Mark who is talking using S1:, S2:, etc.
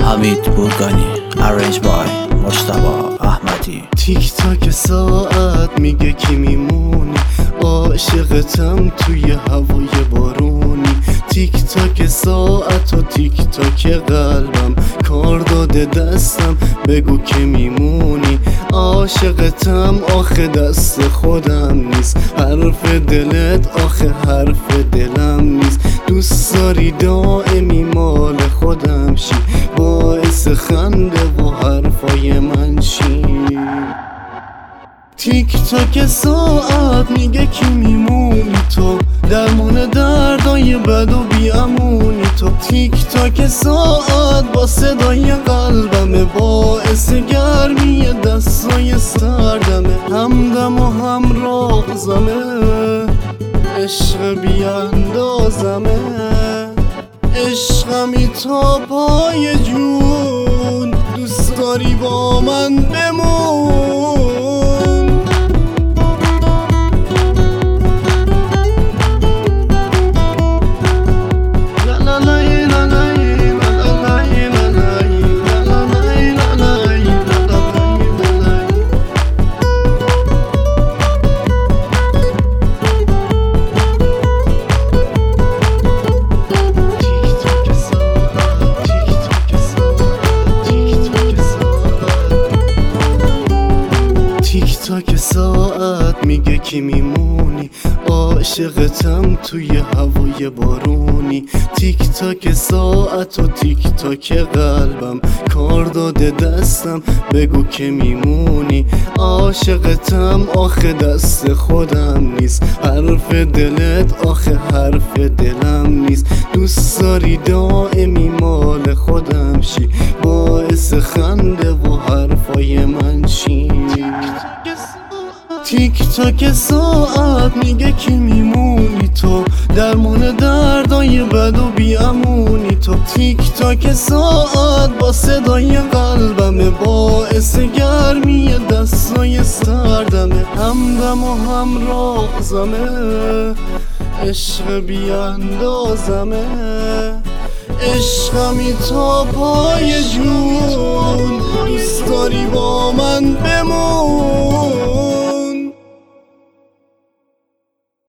S1: حمید بورگانی، ارنج بای مجتبی احمدی.
S2: تیک تاک ساعت میگه کی میمونی، عاشقتم توی هوای بارونی. تیک تاک ساعت و تیک تاک قلبم کار داده دستم، بگو که میمونی. عاشقتم آخه دست خودم نیست، حرف دلت آخه حرف دلم نیست. دوست داری دائمی مال خودم شی، باعث خنده و حرفای من شی. تیک تاک ساعت میگه کی میمونی، تو درمان دردای بد و بیامونی. تو تیک تاک ساعت با صدای قلبمه، باعث گرمی دستای سردمه. همدم و همرازمه، عشق بیاندازمه. عشقمی تا پای جون، دوست داری با من بمون. تیک تاک ساعت میگه کی میمونی، عاشقتم توی هوای بارونی. تیک تاک ساعت و تیک تاک قلبم کار داده دستم، بگو که میمونی. عاشقتم آخه دست خودم نیست، حرف دلت آخه حرف دلم نیست. دوست داری دائمی مال خودم شی، باعث خنده و حرفای من شی. تیک تاک ساعت میگه کی میمونی، تو درمان دردای بد و بیامونی. تو تیک تاک ساعت با صدای قلبمه، باعث گرمی دستای سردمه. همدم و همرازمه، عشق بیاندازمه. عشقمی تا پای جون، دوست داری با من بمون.